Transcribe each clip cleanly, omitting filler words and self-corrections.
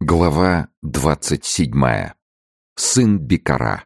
Глава 27. Сын Бикара.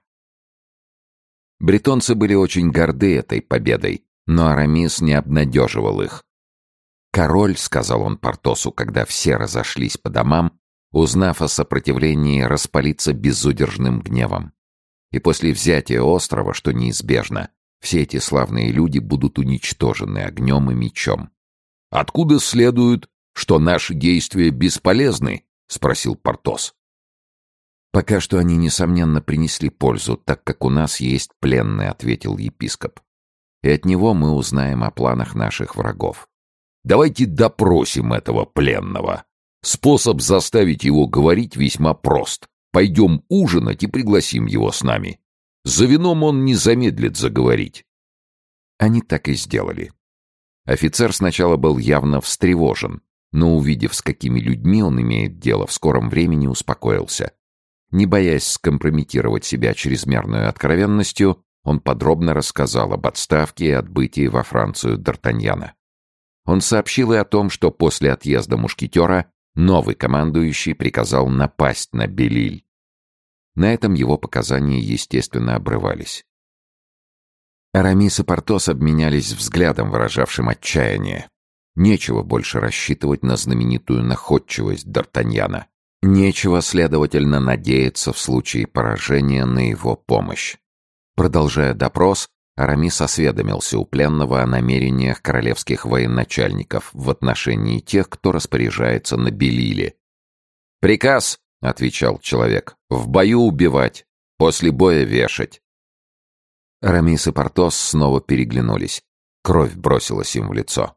Бретонцы были очень горды этой победой, но Арамис не обнадеживал их. «Король», — сказал он Портосу, когда все разошлись по домам, узнав о сопротивлении, распалится безудержным гневом. И после взятия острова, что неизбежно, все эти славные люди будут уничтожены огнем и мечом. «Откуда следует, что наши действия бесполезны?» — спросил Портос. «Пока что они, несомненно, принесли пользу, так как у нас есть пленный», — ответил епископ. «И от него мы узнаем о планах наших врагов». «Давайте допросим этого пленного. Способ заставить его говорить весьма прост. Пойдем ужинать и пригласим его с нами. За вином он не замедлит заговорить». Они так и сделали. Офицер сначала был явно встревожен, но, увидев, с какими людьми он имеет дело, в скором времени успокоился. Не боясь скомпрометировать себя чрезмерной откровенностью, он подробно рассказал об отставке и отбытии во Францию Д'Артаньяна. Он сообщил и о том, что после отъезда мушкетера новый командующий приказал напасть на Белиль. На этом его показания, естественно, обрывались. Арамис и Портос обменялись взглядом, выражавшим отчаяние. Нечего больше рассчитывать на знаменитую находчивость Д'Артаньяна. Нечего, следовательно, надеяться в случае поражения на его помощь. Продолжая допрос, Арамис осведомился у пленного о намерениях королевских военачальников в отношении тех, кто распоряжается на Белиле. «Приказ», — отвечал человек, — «в бою убивать, после боя вешать». Арамис и Портос снова переглянулись. Кровь бросилась им в лицо.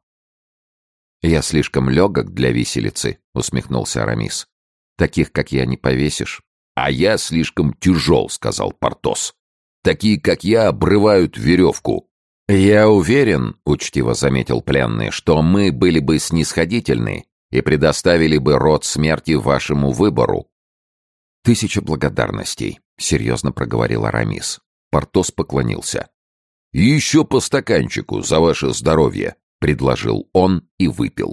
«Я слишком легок для виселицы», — усмехнулся Арамис. «Таких, как я, не повесишь». «А я слишком тяжел», — сказал Портос. «Такие, как я, обрывают веревку». «Я уверен», — учтиво заметил пленный, «что мы были бы снисходительны и предоставили бы род смерти вашему выбору». «Тысяча благодарностей», — серьезно проговорил Арамис. Портос поклонился. «Еще по стаканчику за ваше здоровье», — предложил он и выпил.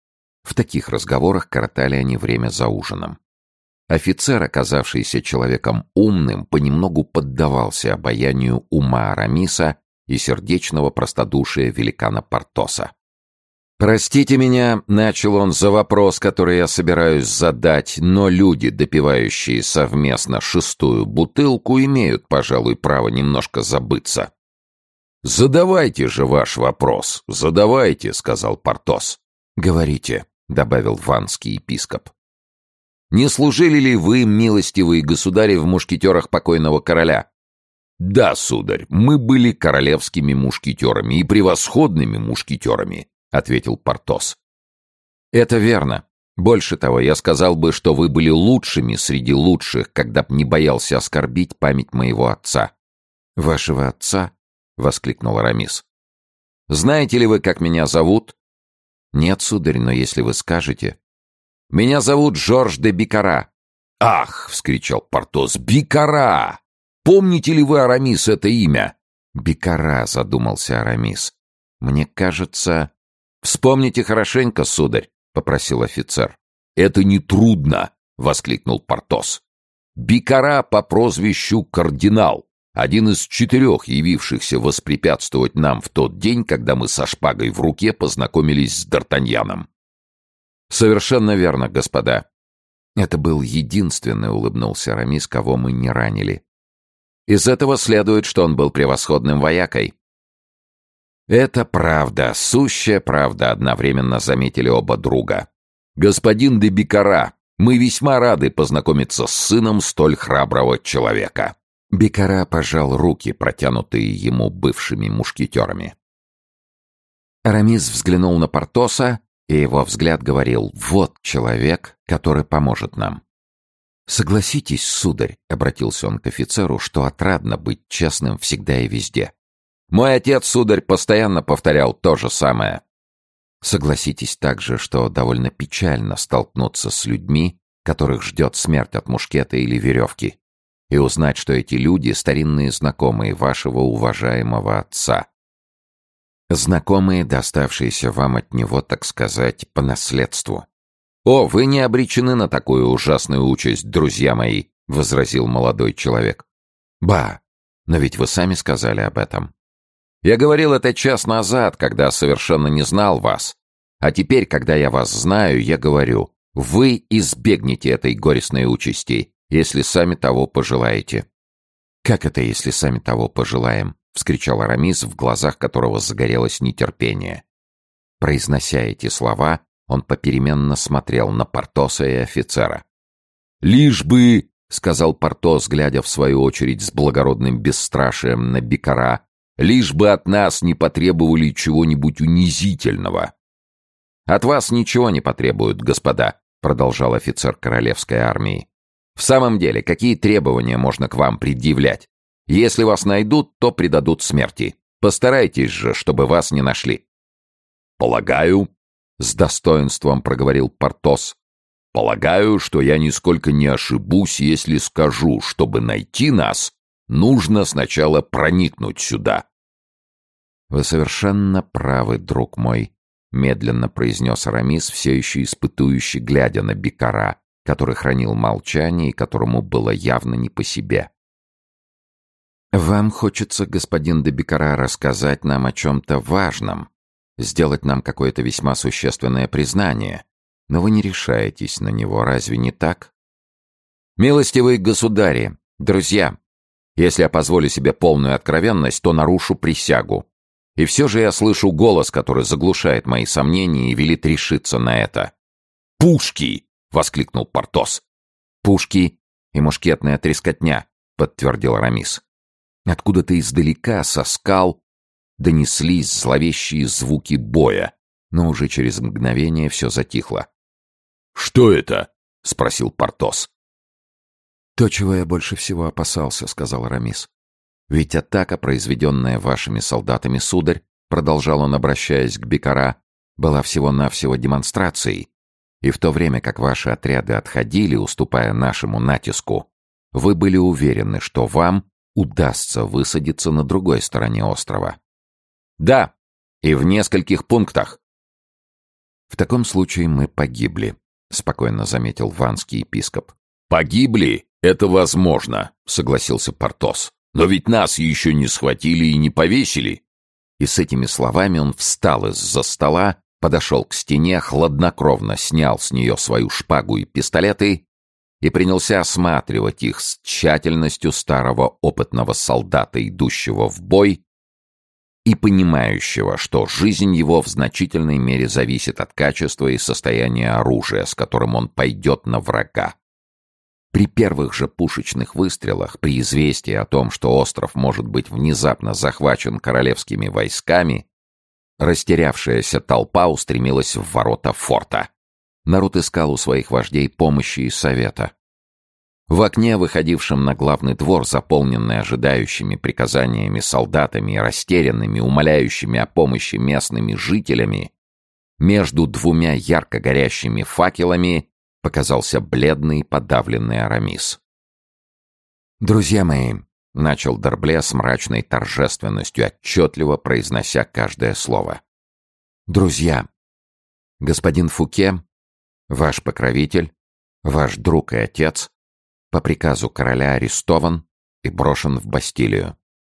В таких разговорах коротали они время за ужином. Офицер, оказавшийся человеком умным, понемногу поддавался обаянию ума Арамиса и сердечного простодушия великана Портоса. «Простите меня», — начал он, — «за вопрос, который я собираюсь задать, но люди, допивающие совместно шестую бутылку, имеют, пожалуй, право немножко забыться». «Задавайте же ваш вопрос, задавайте», — сказал Портос. «Говорите», — добавил ванский епископ. «Не служили ли вы, милостивые государи, в мушкетерах покойного короля?» «Да, сударь, мы были королевскими мушкетерами и превосходными мушкетерами», — ответил Портос. «Это верно. Больше того, я сказал бы, что вы были лучшими среди лучших, когда б не боялся оскорбить память моего отца». «Вашего отца?» — воскликнул Арамис. «Знаете ли вы, как меня зовут?» «Нет, сударь, но если вы скажете...» «Меня зовут Жорж де Бикара». «Ах!» — вскричал Портос. «Бикара! Помните ли вы, Арамис, это имя?» «Бикара», — задумался Арамис. «Мне кажется...» «Вспомните хорошенько, сударь», — попросил офицер. «Это нетрудно», — воскликнул Портос. «Бикара по прозвищу Кардинал. Один из 4 явившихся воспрепятствовать нам в тот день, когда мы со шпагой в руке познакомились с Д'Артаньяном». «Совершенно верно, господа. Это был единственный, — улыбнулся Арамис, — кого мы не ранили. Из этого следует, что он был превосходным воякой». «Это правда, сущая правда», — одновременно заметили оба друга. «Господин де Бикара, мы весьма рады познакомиться с сыном столь храброго человека». Бикара пожал руки, протянутые ему бывшими мушкетерами. Арамис взглянул на Портоса, и его взгляд говорил: «Вот человек, который поможет нам». «Согласитесь, сударь», — обратился он к офицеру, — «что отрадно быть честным всегда и везде». «Мой отец, сударь, постоянно повторял то же самое». «Согласитесь также, что довольно печально столкнуться с людьми, которых ждет смерть от мушкета или веревки, и узнать, что эти люди — старинные знакомые вашего уважаемого отца. Знакомые, доставшиеся вам от него, так сказать, по наследству». «О, вы не обречены на такую ужасную участь, друзья мои», — возразил молодой человек. «Ба, но ведь вы сами сказали об этом». «Я говорил это час назад, когда совершенно не знал вас. А теперь, когда я вас знаю, я говорю, вы избегнете этой горестной участи, если сами того пожелаете». «Как это, если сами того пожелаем?» — вскричал Арамис, в глазах которого загорелось нетерпение. Произнося эти слова, он попеременно смотрел на Портоса и офицера. «Лишь бы, — сказал Портос, глядя в свою очередь с благородным бесстрашием на Бикара, — лишь бы от нас не потребовали чего-нибудь унизительного». «От вас ничего не потребуют, господа», — продолжал офицер королевской армии. «В самом деле, какие требования можно к вам предъявлять? Если вас найдут, то предадут смерти. Постарайтесь же, чтобы вас не нашли». «Полагаю, — с достоинством проговорил Портос, — полагаю, что я нисколько не ошибусь, если скажу, чтобы найти нас, нужно сначала проникнуть сюда». «Вы совершенно правы, друг мой», — медленно произнес Арамис, все еще испытующий, глядя на Бикара, который хранил молчание и которому было явно не по себе. «Вам хочется, господин де Бикара, рассказать нам о чем-то важном, сделать нам какое-то весьма существенное признание, но вы не решаетесь на него, разве не так?» «Милостивые государи, друзья, если я позволю себе полную откровенность, то нарушу присягу. И все же я слышу голос, который заглушает мои сомнения и велит решиться на это». «Пушки!» — воскликнул Портос. «Пушки и мушкетная трескотня», — подтвердил Арамис. Откуда-то издалека, со скал, донеслись зловещие звуки боя, но уже через мгновение все затихло. «Что это?» — спросил Портос. «То, чего я больше всего опасался», — сказал Арамис. «Ведь атака, произведенная вашими солдатами, сударь, — продолжал он, обращаясь к Бикара, — была всего-навсего демонстрацией, и в то время как ваши отряды отходили, уступая нашему натиску, вы были уверены, что вам удастся высадиться на другой стороне острова». «Да, и в нескольких пунктах». «В таком случае мы погибли», — спокойно заметил ванский епископ. «Погибли? Это возможно», — согласился Портос. «Но ведь нас еще не схватили и не повесили». И с этими словами он встал из-за стола, подошел к стене, хладнокровно снял с нее свою шпагу и пистолеты и принялся осматривать их с тщательностью старого опытного солдата, идущего в бой и понимающего, что жизнь его в значительной мере зависит от качества и состояния оружия, с которым он пойдет на врага. При первых же пушечных выстрелах, при известии о том, что остров может быть внезапно захвачен королевскими войсками, растерявшаяся толпа устремилась в ворота форта. Народ искал у своих вождей помощи и совета. В окне, выходившем на главный двор, заполненный ожидающими приказаниями солдатами и растерянными, умоляющими о помощи местными жителями, между двумя ярко горящими факелами показался бледный подавленный Арамис. «Друзья мои», — начал Д'Арбле с мрачной торжественностью, отчетливо произнося каждое слово. «Друзья, господин Фуке, ваш покровитель, ваш друг и отец, по приказу короля арестован и брошен в Бастилию».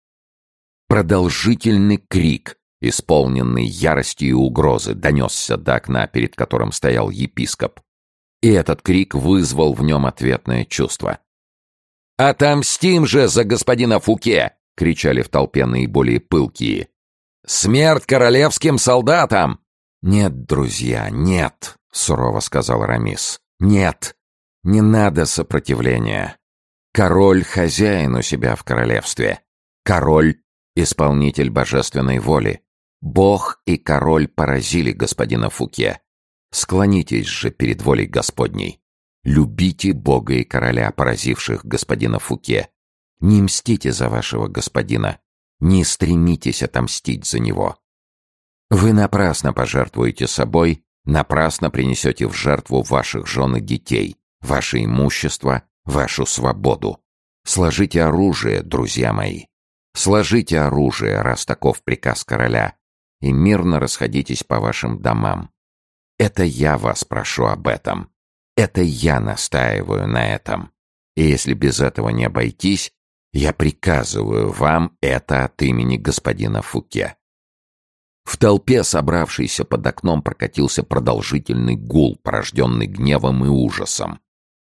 Продолжительный крик, исполненный ярости и угрозы, донесся до окна, перед которым стоял епископ. И этот крик вызвал в нем ответное чувство. «Отомстим же за господина Фуке!» — кричали в толпе наиболее пылкие. «Смерть королевским солдатам!» «Нет, друзья, нет!» — сурово сказал Арамис. «Нет! Не надо сопротивления! Король — хозяин у себя в королевстве. Король — исполнитель божественной воли. Бог и король поразили господина Фуке. Склонитесь же перед волей Господней. Любите Бога и короля, поразивших господина Фуке. Не мстите за вашего господина. Не стремитесь отомстить за него. Вы напрасно пожертвуете собой, напрасно принесете в жертву ваших жен и детей, ваше имущество, вашу свободу. Сложите оружие, друзья мои. Сложите оружие, раз таков приказ короля, и мирно расходитесь по вашим домам. Это я вас прошу об этом. Это я настаиваю на этом. И если без этого не обойтись, я приказываю вам это от имени господина Фуке». В толпе, собравшейся под окном, прокатился продолжительный гул, порожденный гневом и ужасом.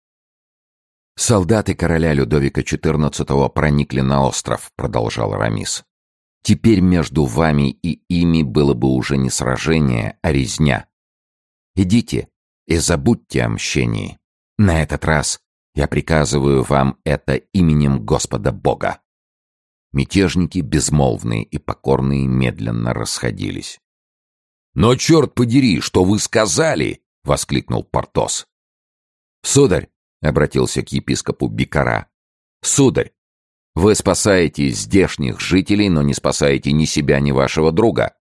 «Солдаты короля Людовика XIV проникли на остров», — продолжал Арамис. «Теперь между вами и ими было бы уже не сражение, а резня. Идите и забудьте о мщении. На этот раз я приказываю вам это именем Господа Бога». Мятежники, безмолвные и покорные, медленно расходились. «Но черт подери, что вы сказали!» — воскликнул Портос. «Сударь!» — обратился к епископу Бикара. «Сударь, вы спасаете здешних жителей, но не спасаете ни себя, ни вашего друга».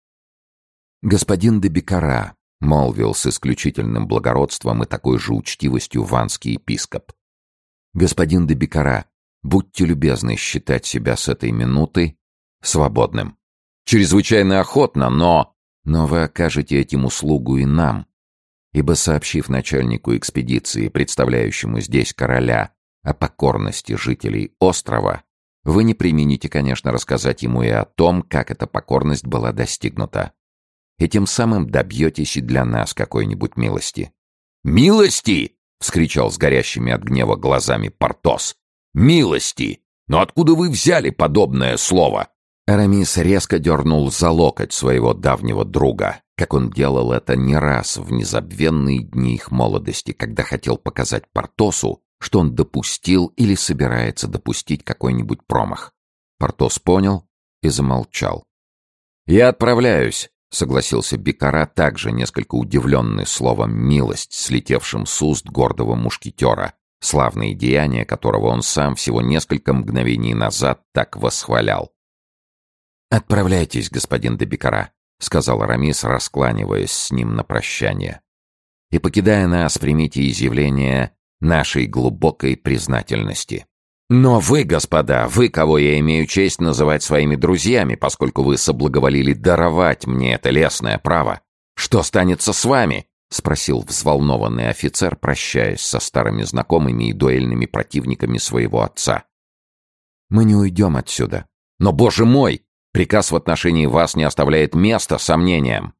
«Господин де Бикара», — молвил с исключительным благородством и такой же учтивостью ванский епископ. «Господин де Бикара, будьте любезны считать себя с этой минуты свободным. Чрезвычайно охотно, но вы окажете этим услугу и нам, ибо, сообщив начальнику экспедиции, представляющему здесь короля, о покорности жителей острова, вы не преминете, конечно, рассказать ему и о том, как эта покорность была достигнута. И тем самым добьетесь и для нас какой-нибудь милости». «Милости!» — вскричал с горящими от гнева глазами Портос. «Милости! Но откуда вы взяли подобное слово?» Арамис резко дернул за локоть своего давнего друга, как он делал это не раз в незабвенные дни их молодости, когда хотел показать Портосу, что он допустил или собирается допустить какой-нибудь промах. Портос понял и замолчал. «Я отправляюсь», — согласился Бикара, также несколько удивленный словом «милость», слетевшим с уст гордого мушкетера, славные деяния которого он сам всего несколько мгновений назад так восхвалял. «Отправляйтесь, господин де Бикара», — сказал Арамис, раскланиваясь с ним на прощание. «И, покидая нас, примите изъявление нашей глубокой признательности. Но вы, господа, вы, кого я имею честь называть своими друзьями, поскольку вы соблаговолили даровать мне это лестное право, что станется с вами?» — спросил взволнованный офицер, прощаясь со старыми знакомыми и дуэльными противниками своего отца. «Мы не уйдем отсюда. Но, боже мой, приказ в отношении вас не оставляет места сомнениям.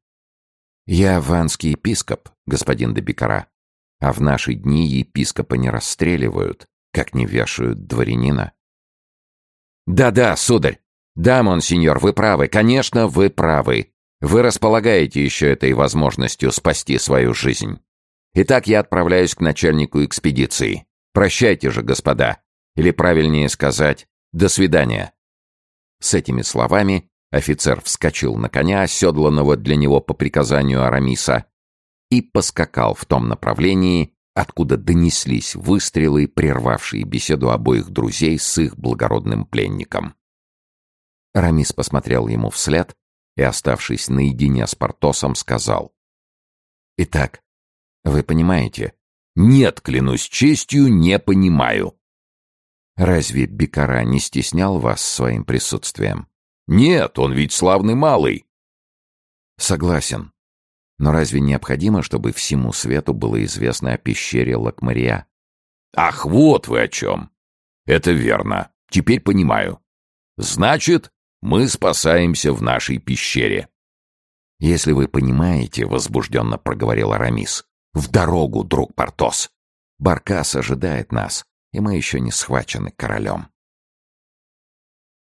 Я ванский епископ, господин де Бикара, а в наши дни епископа не расстреливают, как не вешают дворянина». «Да-да, сударь! Да, монсеньор, вы правы, конечно, вы правы. Вы располагаете еще этой возможностью спасти свою жизнь. Итак, я отправляюсь к начальнику экспедиции. Прощайте же, господа. Или, правильнее сказать, до свидания». С этими словами офицер вскочил на коня, оседланного для него по приказанию Арамиса, и поскакал в том направлении, откуда донеслись выстрелы, прервавшие беседу обоих друзей с их благородным пленником. Арамис посмотрел ему вслед и, оставшись наедине с Портосом, сказал: «Итак, вы понимаете?» «Нет, клянусь честью, не понимаю». «Разве Бикара не стеснял вас своим присутствием?» «Нет, он ведь славный малый». «Согласен. Но разве необходимо, чтобы всему свету было известно о пещере Лакмария?» «Ах, вот вы о чем! Это верно. Теперь понимаю. Значит, мы спасаемся в нашей пещере». «Если вы понимаете, — возбужденно проговорил Арамис, — в дорогу, друг Портос. Баркас ожидает нас, и мы еще не схвачены королем».